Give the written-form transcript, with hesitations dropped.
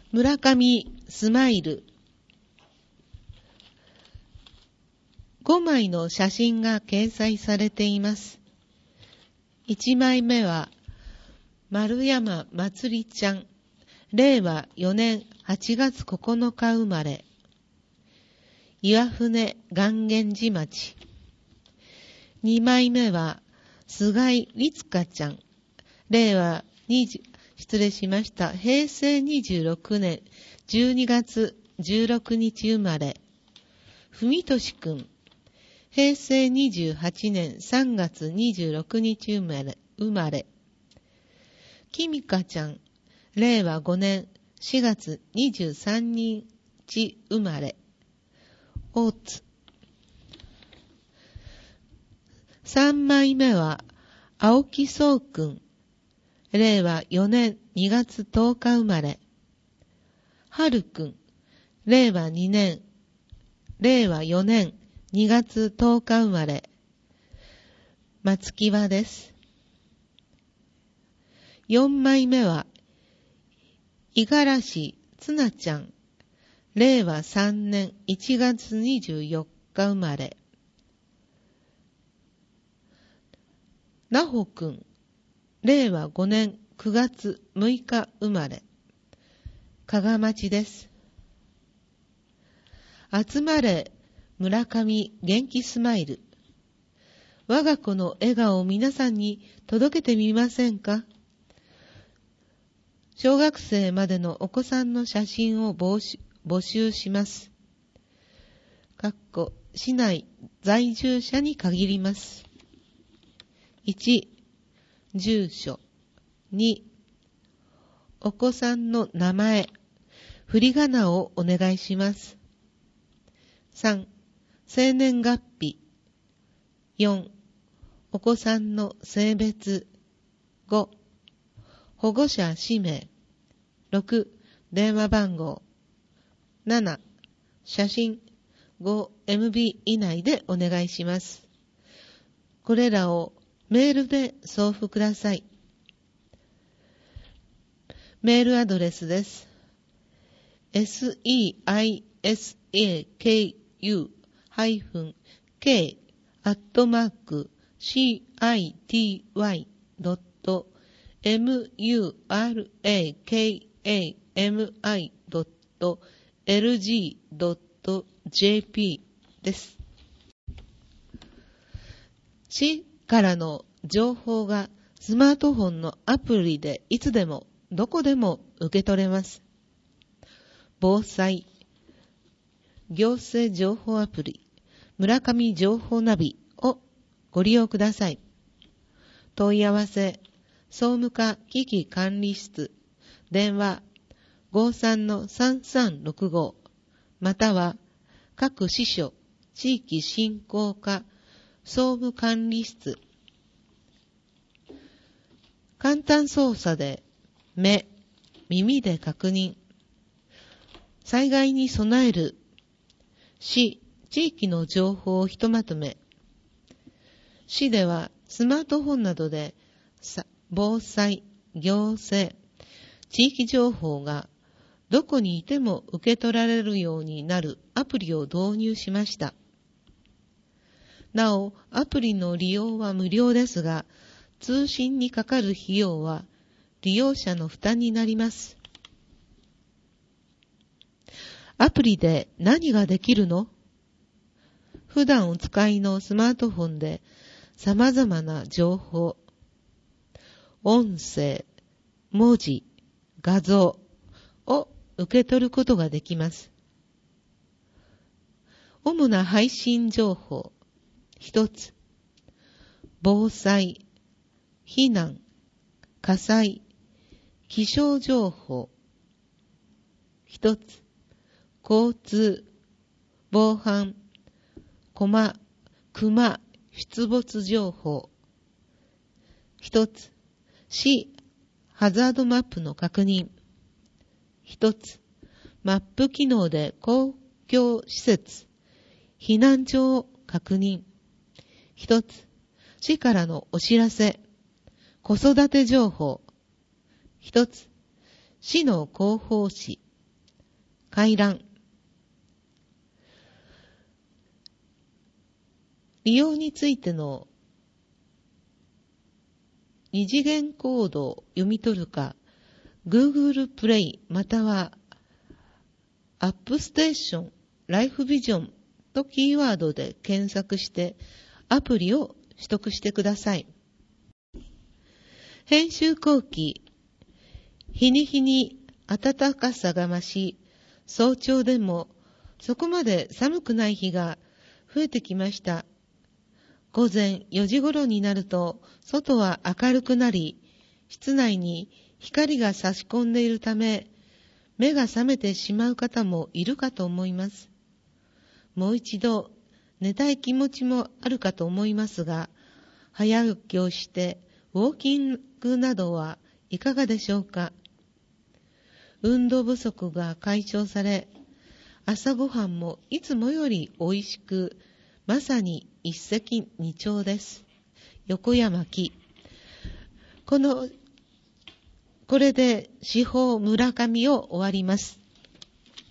村上スマイル。5枚の写真が掲載されています。1枚目は、丸山まつりちゃん、令和4年8月9日生まれ、岩船願源寺町。2枚目は、菅井律香ちゃん、平成26年12月16日生まれ、文俊くん、平成28年3月26日生まれ、きみかちゃん、令和5年4月23日生まれ、大津。3枚目は、青木壮くん、令和4年2月10日生まれ、はるくん、令和4年2月10日生まれ、松木和です。4枚目は、五十嵐つなちゃん、令和3年1月24日生まれ、なほくん、令和5年9月6日生まれ、加賀町です。集まれ、村上元気スマイル。我が子の笑顔を皆さんに届けてみませんか？小学生までのお子さんの写真を募集します。市内在住者に限ります。1、住所。2、お子さんの名前、振り仮名をお願いします。3、生年月日。4、お子さんの性別。5、保護者氏名。6、電話番号。7、写真 5MB 以内でお願いします。これらをメールで送付ください。メールアドレスです。city-key-murakami.lg.jp です。市からの情報がスマートフォンのアプリでいつでもどこでも受け取れます。防災、行政情報アプリ、村上情報ナビをご利用ください。問い合わせ、総務課危機管理室、電話 53-3365 または各支所、地域振興課、総務管理室。簡単操作で目、耳で確認。災害に備える市、地域の情報をひとまとめ。市ではスマートフォンなどで防災、行政、地域情報がどこにいても受け取られるようになるアプリを導入しました。なお、アプリの利用は無料ですが、通信にかかる費用は利用者の負担になります。アプリで何ができるの？普段お使いのスマートフォンで様々な情報、音声、文字、画像を受け取ることができます。主な配信情報、一つ、防災、避難、火災、気象情報。一つ、交通、防犯、熊出没情報。一つ、市ハザードマップの確認。一つ、マップ機能で公共施設、避難所を確認。一つ、市からのお知らせ、子育て情報。一つ、市の広報誌、 回覧。利用についての二次元コードを読み取るか、Google Play または AppStation Life Vision とキーワードで検索してアプリを取得してください。編集後期、日に日に暖かさが増し、早朝でもそこまで寒くない日が増えてきました。午前4時頃になると外は明るくなり、室内に光が差し込んでいるため、目が覚めてしまう方もいるかと思います。もう一度寝たい気持ちもあるかと思いますが、早起きをしてウォーキングなどはいかがでしょうか。運動不足が解消され、朝ごはんもいつもより美味しく、まさに一石二鳥です。横山紀。これで司法村上を終わります。